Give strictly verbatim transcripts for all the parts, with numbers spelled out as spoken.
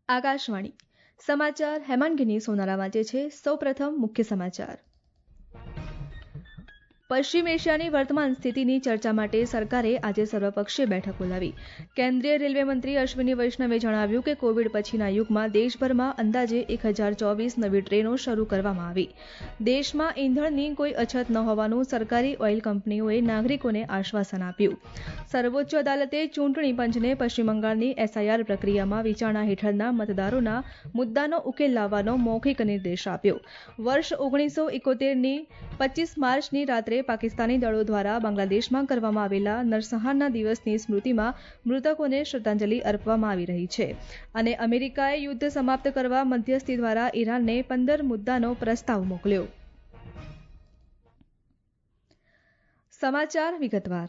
આકાશવાણી સમાચાર હેમાંગીની સોનારા વાંચે છે. સૌપ્રથમ મુખ્ય સમાચાર. પશ્ચિમ એશિયાની વર્તમાન સ્થિતિની ચર્ચા માટે સરકારે આજે સર્વપક્ષીય બેઠક બોલાવી. કેન્દ્રીય રેલવે મંત્રી અશ્વિની વૈષ્ણવે જણાવ્યું કે કોવિડ પછીના યુગમાં દેશભરમાં અંદાજે એક હજાર ચોવીસ નવી ટ્રેનો શરૂ કરવામાં આવી. દેશમાં ઈંધણની કોઈ અછત ન હોવાનું સરકારી ઓઇલ કંપનીઓએ નાગરિકોને આશ્વાસન આપ્યું. સર્વોચ્ચ અદાલતે ચૂંટણી પંચને પશ્ચિમ બંગાળની એસઆઈઆર પ્રક્રિયામાં વિચારણા હેઠળના મતદારોના મુદ્દાનો ઉકેલ લાવવાનો મૌખિક નિર્દેશ આપ્યો. વર્ષ ઓગણીસો ઇકોતેરની પચીસ માર્ચની રાત્રે પાકિસ્તાની દળો દ્વારા બાંગ્લાદેશમાં કરવામાં આવેલા નરસંહારના દિવસની સ્મૃતિમાં મૃતકોને શ્રદ્ધાંજલિ અર્પવામાં આવી રહી છે અને અમેરિકાએ યુદ્ધ સમાપ્ત કરવા મધ્યસ્થી દ્વારા ઈરાનને પંદર મુદ્દાનો પ્રસ્તાવ મોકલ્યો. સમાચાર વિગતવાર.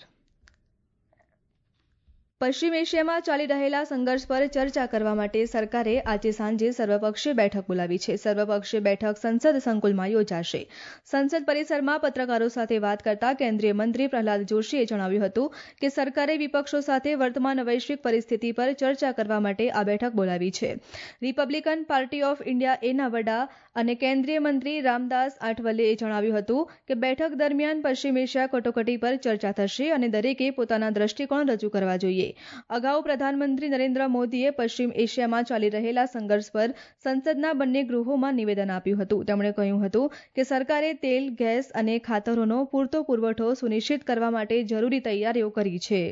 પશ્ચિમ એશિયામાં ચાલી રહેલા સંઘર્ષ પર ચર્ચા કરવા માટે સરકારે આજે સાંજે સર્વપક્ષીય બેઠક બોલાવી છે. સર્વપક્ષીય બેઠક સંસદ સંકુલમાં યોજાશે. સંસદ પરિસરમાં પત્રકારો સાથે વાત કરતા કેન્દ્રીય મંત્રી પ્રહલાદ જોશીએ જણાવ્યું હતું કે સરકારે વિપક્ષો સાથે વર્તમાન વૈશ્વિક પરિસ્થિતિ પર ચર્ચા કરવા માટે આ બેઠક બોલાવી છે. રિપબ્લિકન પાર્ટી ઓફ ઇન્ડિયા એના વડા અને કેન્દ્રીય મંત્રી રામદાસ આઠવલેએ જણાવ્યું હતું કે બેઠક દરમિયાન પશ્ચિમ એશિયા કટોકટી પર ચર્ચા થશે અને દરેકે પોતાના દ્રષ્ટિકોણ રજૂ કરવા જોઈએ. અગાઉ પ્રધાનમંત્રી નરેન્દ્ર મોદીએ પશ્ચિમ એશિયામાં ચાલી રહેલા સંઘર્ષ પર સંસદના બંને ગૃહોમાં નિવેદન આપ્યું હતું. તેમણે કહ્યું હતું કે સરકારે તેલ, ગેસ અને ખાતરોનો પૂરતો પુરવઠો સુનિશ્ચિત કરવા માટે જરૂરી તૈયારીઓ કરી છે.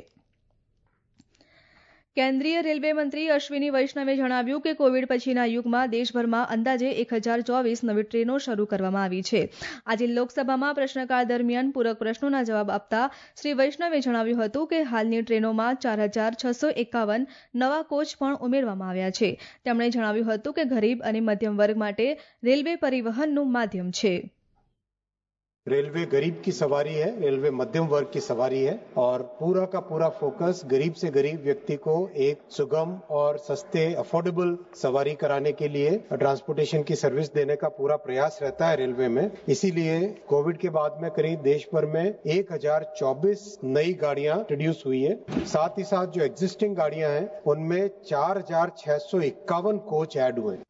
કેન્દ્રીય રેલવે મંત્રી અશ્વિની વૈષ્ણવે જણાવ્યું કે કોવિડ પછીના યુગમાં દેશભરમાં અંદાજે એક હજાર ચોવીસ નવી ટ્રેનો શરૂ કરવામાં આવી છે. આજે લોકસભામાં પ્રશ્નકાળ દરમિયાન પૂરક પ્રશ્નોના જવાબ આપતા શ્રી વૈષ્ણવે જણાવ્યું હતું કે હાલની ટ્રેનોમાં ચાર હજાર છસો એકાવન નવા કોચ પણ ઉમેરવામાં આવ્યા છે. તેમણે જણાવ્યું હતું કે ગરીબ અને મધ્યમ વર્ગ માટે રેલવે પરિવહનનું માધ્યમ છે. रेलवे गरीब की सवारी है, रेलवे मध्यम वर्ग की सवारी है और पूरा का पूरा फोकस गरीब से गरीब व्यक्ति को एक सुगम और सस्ते अफोर्डेबल सवारी कराने के लिए ट्रांसपोर्टेशन की सर्विस देने का पूरा प्रयास रहता है रेलवे में. इसीलिए कोविड के बाद में करीब देश भर में एक हजार चौबीस नई गाड़ियां इंट्रोड्यूस हुई है. साथ ही साथ जो एग्जिस्टिंग गाड़ियां हैं उनमें चार हजार छह सौ इक्यावन कोच ऐड हुए.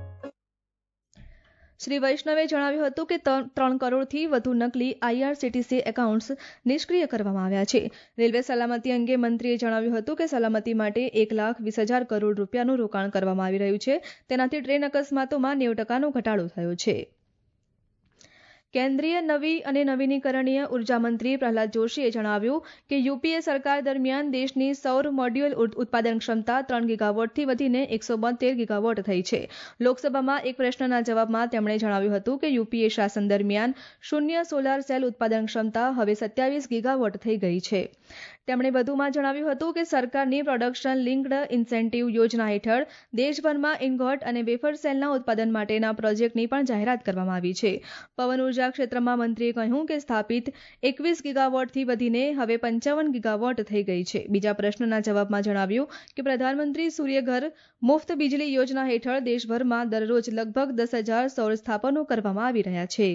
શ્રી વૈષ્ણવે જણાવ્યું હતું કે ત્રણ કરોડથી વધુ નકલી આઈઆરસીટીસી એકાઉન્ટ્સ નિષ્ક્રિય કરવામાં આવ્યા છે. રેલવે સલામતી અંગે મંત્રીએ જણાવ્યું હતું કે સલામતી માટે એક લાખ વીસ હજાર કરોડ રૂપિયાનું રોકાણ કરવામાં આવી રહ્યું છે. તેનાથી ટ્રેન અકસ્માતોમાં નેવું ટકાનો ઘટાડો થયો છે. કેન્દ્રીય નવી અને નવીનીકરણીય ઉર્જા મંત્રી પ્રહલાદ જોશીએ જણાવ્યું કે યુપીએ સરકાર દરમિયાન દેશની સૌર મોડ્યુલ ઉત્પાદન ક્ષમતા ત્રણ ગીગાવોટથી વધીને એકસો બોતેર ગીગાવોટ થઈ છે. લોકસભામાં એક પ્રશ્નના જવાબમાં તેમણે જણાવ્યું હતું કે યુપીએ શાસન દરમિયાન શૂન્ય સોલાર સેલ ઉત્પાદન ક્ષમતા હવે સત્યાવીસ ગીગાવોટ થઈ ગઈ છે. તેમણે વધુમાં જણાવ્યું હતું કે સરકારની પ્રોડક્શન લિંક્ડ ઇન્સેન્ટિવ યોજના હેઠળ દેશભરમાં ઇન્ગોટ અને વેફર સેલના ઉત્પાદન માટેના પ્રોજેક્ટની પણ જાહેરાત કરવામાં આવી છે. પવન ઉર્જા ક્ષેત્રમાં મંત્રીએ કહ્યું કે સ્થાપિત એકવીસ ગીગાવોટથી વધીને હવે પંચાવન ગીગાવોટ થઈ ગઈ છે. બીજા પ્રશ્નના જવાબમાં જણાવ્યું કે પ્રધાનમંત્રી સૂર્યઘર મુફ્ત બિજલી યોજના હેઠળ દેશભરમાં દરરોજ લગભગ દસ હજાર સૌર સ્થાપનો કરવામાં આવી રહ્યા છે.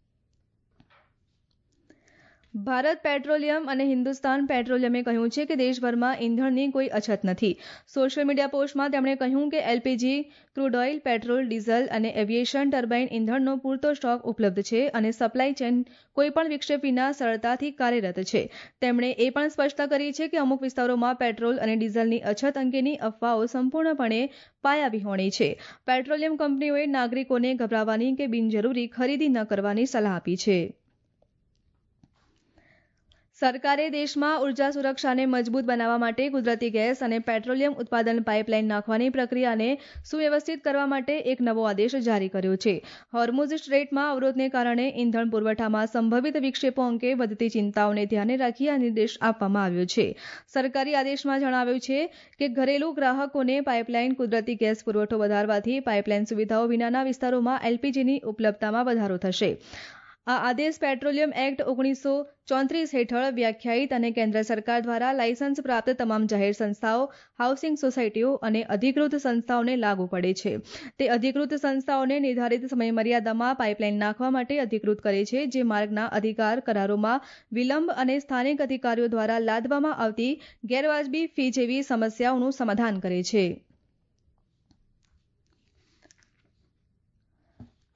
ભારત પેટ્રોલિયમ અને હિન્દુસ્તાન પેટ્રોલિયમે કહ્યું છે કે દેશભરમાં ઈંધણની કોઈ અછત નથી. સોશિયલ મીડિયા પોસ્ટમાં તેમણે કહ્યું કે LPG, crude oil, petrol, diesel અને એવિએશન ટર્બાઇન ઈંધણનો પૂરતો સ્ટોક ઉપલબ્ધ છે અને સપ્લાય ચેઇન કોઈપણ વિક્ષેપ વિના સરળતાથી કાર્યરત છે. તેમણે એ પણ સ્પષ્ટતા કરી છે કે અમુક વિસ્તારોમાં પેટ્રોલ અને ડીઝલની અછત અંગેની અફવાઓ સંપૂર્ણપણે પાયાવિહોણી છે. પેટ્રોલિયમ કંપનીઓએ નાગરિકોને ગભરાવાની કે બિનજરૂરી ખરીદી ન કરવાની સલાહ આપી છે. સરકારે દેશમાં ઉર્જા સુરક્ષાને મજબૂત બનાવવા માટે કુદરતી ગેસ અને પેટ્રોલિયમ ઉત્પાદન પાઇપલાઇન નાખવાની પ્રક્રિયાને સુવ્યવસ્થિત કરવા માટે એક નવો આદેશ જારી કર્યો છે. હોર્મુઝ સ્ટ્રેઇટમાં અવરોધને કારણે ઇંધણ પુરવઠામાં સંભવિત વિક્ષેપો અંગે વધતી ચિંતાઓને ધ્યાને રાખી આ નિર્દેશ આપવામાં આવ્યો છે. સરકારી આદેશમાં જણાવ્યું છે કે ઘરેલું ગ્રાહકોને પાઇપલાઇન કુદરતી ગેસ પુરવઠો વધારવાથી પાઇપલાઇન સુવિધાઓ વિનાના વિસ્તારોમાં એલપીજીની ઉપલબ્ધતામાં વધારો થશે. આ આદેશ પેટ્રોલિયમ એક્ટ ઓગણીસો ચોત્રીસ હેઠળ વ્યાખ્યાયિત અને કેન્દ્ર સરકાર દ્વારા લાયસન્સ પ્રાપ્ત તમામ જાહેર સંસ્થાઓ, હાઉસિંગ સોસાયટીઓ અને અધિકૃત સંસ્થાઓને લાગુ પડે છે. તે અધિકૃત સંસ્થાઓને નિર્ધારિત સમયમર્યાદામાં પાઇપલાઇન નાખવા માટે અધિકૃત કરે છે, જે માર્ગના અધિકાર કરારોમાં વિલંબ અને સ્થાનિક અધિકારીઓ દ્વારા લાદવામાં આવતી ગેરવાજબી ફી જેવી સમસ્યાઓનું સમાધાન કરે છે.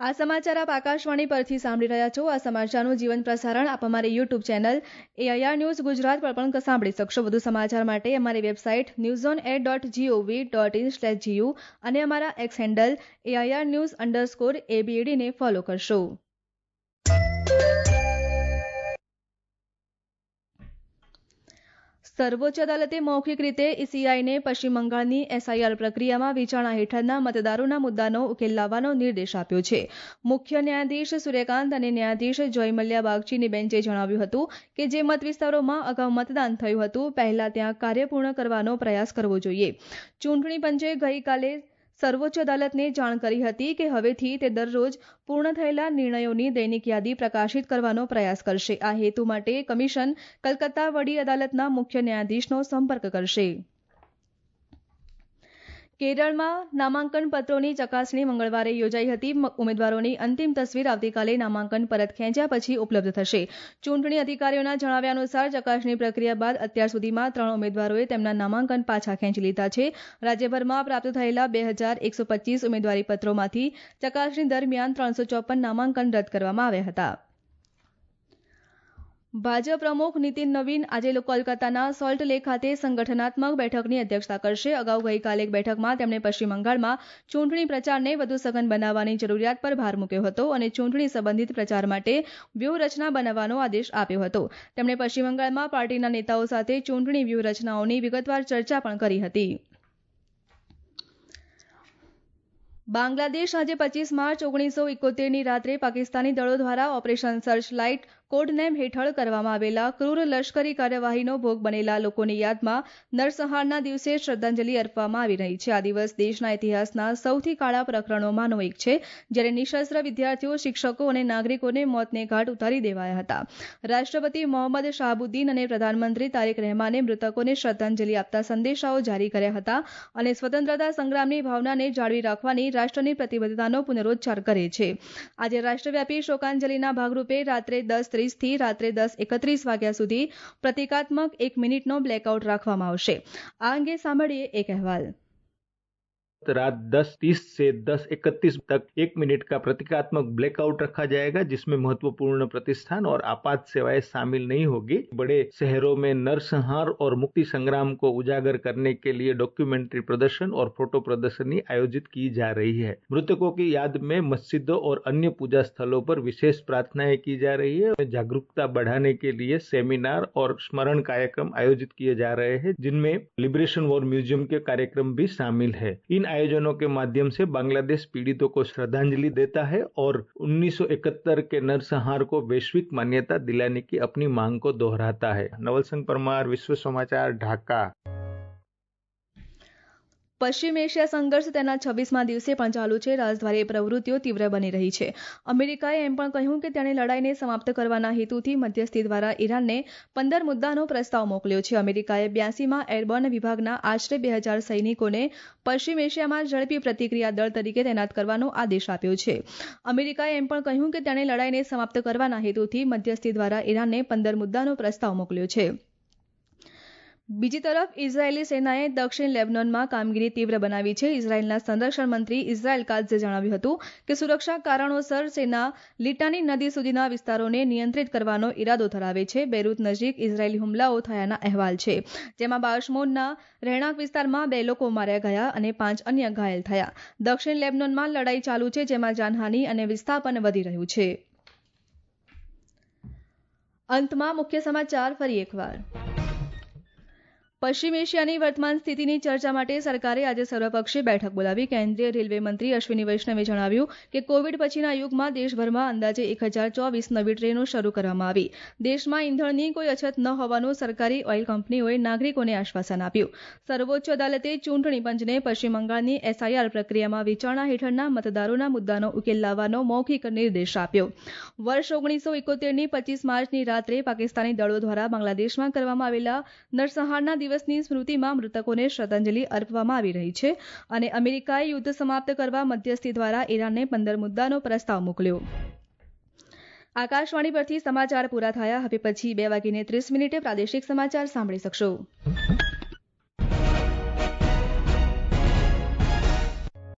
આ સમાચાર આપ આકાશવાણી પરથી સાંભળી રહ્યા છો. આ સમાચારનું જીવન પ્રસારણ આપ અમારી YouTube channel AIR news Gujarat પર પણ સાંભળી શકશો. વધુ સમાચાર માટે અમારી website news on air dot GOV dot in slash GU અને અમારા X handle AIR news underscore એબીએડીને ફોલો કરશો. સર્વોચ્ચ અદાલતે મૌખિક રીતે ઈસીઆઈને પશ્ચિમ બંગાળની એસઆઈઆર પ્રક્રિયામાં વિચારણા હેઠળના મતદારોના મુદ્દાનો ઉકેલ લાવવાનો નિર્દેશ આપ્યો છે. મુખ્ય ન્યાયાધીશ સૂર્યકાંત અને ન્યાયાધીશ જોય મલ્યા બાગચીની બેન્ચે જણાવ્યું હતું કે જે મત વિસ્તારોમાં અગાઉ મતદાન થયું હતું પહેલા ત્યાં કાર્ય પૂર્ણ કરવાનો પ્રયાસ કરવો જોઈએ. ચૂંટણી પંચે ગઈકાલે સર્વોચ્ચ અદાલતને જાણ કરી હતી કે હવેથી તે દરરોજ પૂર્ણ થયેલા નિર્ણયોની દૈનિક યાદી પ્રકાશિત કરવાનો પ્રયાસ કરશે. આ હેતુ માટે કમિશન કલકત્તા વડી અદાલતના મુખ્ય ન્યાયાધીશનો સંપર્ક કરશે. કેરળમાં નામાંકન પત્રોની ચકાસણી મંગળવારે યોજાઈ હતી. ઉમેદવારોની અંતિમ તસવીર આવતીકાલે નામાંકન પરત ખેંચ્યા પછી ઉપલબ્ધ થશે. ચૂંટણી અધિકારીઓના જણાવ્યા અનુસાર ચકાસણી પ્રક્રિયા બાદ અત્યાર સુધીમાં ત્રણ ઉમેદવારોએ તેમના નામાંકન પાછા ખેંચી લીધા છે. રાજ્યભરમાં પ્રાપ્ત થયેલા બે હજાર એકસો પચીસ ઉમેદવારી પત્રોમાંથી ચકાસણી દરમિયાન ત્રણસો ચોપન નામાંકન રદ કરવામાં આવ્યા હતા. ભાજપ પ્રમુખ નીતિન નવીન આજે કોલકાતાના સોલ્ટ લેક ખાતે સંગઠનાત્મક બેઠકની અધ્યક્ષતા કરશે. અગાઉ ગઈકાલે એક બેઠકમાં તેમણે પશ્ચિમ બંગાળમાં ચૂંટણી પ્રચારને વધુ સઘન બનાવવાની જરૂરિયાત પર ભાર મૂક્યો હતો અને ચૂંટણી સંબંધિત પ્રચાર માટે વ્યૂહરચના બનાવવાનો આદેશ આપ્યો હતો. તેમણે પશ્ચિમ બંગાળમાં પાર્ટીના નેતાઓ સાથે ચૂંટણી વ્યૂહરચનાઓની વિગતવાર ચર્ચા પણ કરી હતી. બાંગ્લાદેશ આજે પચીસ માર્ચ ઓગણીસો ઇકોતેરની રાત્રે પાકિસ્તાની દળો દ્વારા ઓપરેશન સર્ચ લાઇટ કોડનેમ હેઠળ કરવામાં આવેલા ક્રૂર લશ્કરી કાર્યવાહીનો ભોગ બનેલા લોકોની યાદમાં નરસંહારના દિવસે શ્રદ્ધાંજલિ અર્પવામાં આવી રહી છે. આ દિવસ દેશના ઇતિહાસના સૌથી કાળા પ્રકરણોમાંનો એક છે, જ્યારે નિઃશસ્ત્ર વિદ્યાર્થીઓ, શિક્ષકો અને નાગરિકોને મોતને ઘાટ ઉતારી દેવાયા હતા. રાષ્ટ્રપતિ મોહમ્મદ શાહબુદ્દીન અને પ્રધાનમંત્રી તારિક રહેમાને મૃતકોને શ્રદ્ધાંજલિ આપતા સંદેશાઓ જારી કર્યા હતા અને સ્વતંત્રતા સંગ્રામની ભાવનાને જાળવી રાખવાની રાષ્ટ્રની પ્રતિબદ્ધતાનો પુનરોચ્ચાર કરે છે. આજે રાષ્ટ્રવ્યાપી શોકાંજલિના ભાગરૂપે રાત્રે દસ ત્રીસથી રાત્રે દસ એકત્રીસ વાગ્યા સુધી પ્રતિકાત્મક એક મિનિટનો બ્લેકઆઉટ રાખવામાં આવશે. આ અંગે સાંભળીએ એક અહેવાલ. रात दस तीस से दस इकतीस तक एक मिनट का प्रतीकात्मक ब्लैकआउट रखा जाएगा, जिसमें महत्वपूर्ण प्रतिष्ठान और आपात सेवाएं शामिल नहीं होगी. बड़े शहरों में नरसंहार और मुक्ति संग्राम को उजागर करने के लिए डॉक्यूमेंट्री प्रदर्शन और फोटो प्रदर्शनी आयोजित की जा रही है. मृतकों की याद में मस्जिदों और अन्य पूजा स्थलों पर विशेष प्रार्थनाएं की जा रही है. जागरूकता बढ़ाने के लिए सेमिनार और स्मरण कार्यक्रम आयोजित किए जा रहे हैं, जिनमें लिबरेशन वॉर म्यूजियम के कार्यक्रम भी शामिल है. इन आयोजनों के माध्यम से बांग्लादेश पीड़ितों को श्रद्धांजलि देता है और उन्नीस सौ इकहत्तर के नरसंहार को वैश्विक मान्यता दिलाने की अपनी मांग को दोहराता है. नवलसंग परमार, विश्व समाचार, ढाका. પશ્ચિમ એશિયા સંઘર્ષ તેના છવ્વીસમાં દિવસે પણ ચાલુ છે. રાજદ્વારી પ્રવૃત્તિઓ તીવ્ર બની રહી છે. અમેરિકાએ એમ પણ કહ્યું કે તેણે લડાઈને સમાપ્ત કરવાના હેતુથી મધ્યસ્થી દ્વારા ઈરાનને પંદર મુદ્દાનો પ્રસ્તાવ મોકલ્યો છે. અમેરિકાએ બ્યાસીમાં એરબોર્ન વિભાગના આશરે બે હજાર સૈનિકોને પશ્ચિમ એશિયામાં ઝડપી પ્રતિક્રિયા દળ તરીકે તૈનાત કરવાનો આદેશ આપ્યો છે. અમેરિકાએ એમ પણ કહ્યું કે તેણે લડાઈને સમાપ્ત કરવાના હેતુથી મધ્યસ્થી દ્વારા ઈરાનને પંદર મુદ્દાનો પ્રસ્તાવ મોકલ્યો છે. બીજી તરફ ઇઝરાયેલી સેનાએ દક્ષિણ લેબનોનમાં કામગીરી તીવ્ર બનાવી છે. ઇઝરાયેલના સંરક્ષણ મંત્રી ઇઝરાયેલ કાત્ઝે જણાવ્યું હતું કે સુરક્ષા કારણોસર સેના લીટાની નદી સુધીના વિસ્તારોને નિયંત્રિત કરવાનો ઇરાદો ધરાવે છે. બેરૂત નજીક ઇઝરાયેલી હુમલાઓ થયાના અહેવાલ છે, જેમાં બાશમોનના રહેણાંક વિસ્તારમાં બે લોકો માર્યા ગયા અને પાંચ અન્ય ઘાયલ થયા. દક્ષિણ લેબનોનમાં લડાઈ ચાલુ છે, જેમાં જાનહાનિ અને વિસ્થાપન વધી રહ્યું છે. અંતમાં મુખ્ય સમાચાર ફરી એકવાર. પશ્ચિમ એશિયાની વર્તમાન સ્થિતિની ચર્ચા માટે સરકારે આજે સર્વપક્ષીય બેઠક બોલાવી. કેન્દ્રીય રેલવે મંત્રી અશ્વિની વૈષ્ણવે જણાવ્યું કે કોવિડ પછીના યુગમાં દેશભરમાં અંદાજે એક હજાર ચોવીસ નવી ટ્રેનો શરૂ કરવામાં આવી. દેશમાં ઇંધણની કોઈ અછત ન હોવાનું સરકારી ઓઇલ કંપનીઓએ નાગરિકોને આશ્વાસન આપ્યું. સર્વોચ્ચ અદાલતે ચૂંટણી પંચને પશ્ચિમ બંગાળની એસઆઈઆર પ્રક્રિયામાં વિચારણા હેઠળના મતદારોના મુદ્દાનો ઉકેલ લાવવાનો મૌખિક નિર્દેશ આપ્યો. વર્ષ ઓગણીસો ઇકોતેરની પચીસ માર્ચની રાત્રે પાકિસ્તાની દળો દ્વારા બાંગ્લાદેશમાં કરવામાં આવેલા નરસંહારના દિવસ દિવસની સ્મૃતિમાં મૃતકોને શ્રદ્ધાંજલિ અર્પવામાં આવી રહી છે અને અમેરિકાએ યુદ્ધ સમાપ્ત કરવા મધ્યસ્થી દ્વારા ઈરાનને પંદર મુદ્દાનો પ્રસ્તાવ મોકલ્યો. આકાશવાણી પરથી સમાચાર પૂરા થયા. હવે પછી બે વાગીને ત્રીસ મિનિટે પ્રાદેશિક સમાચાર સાંભળી શકશો.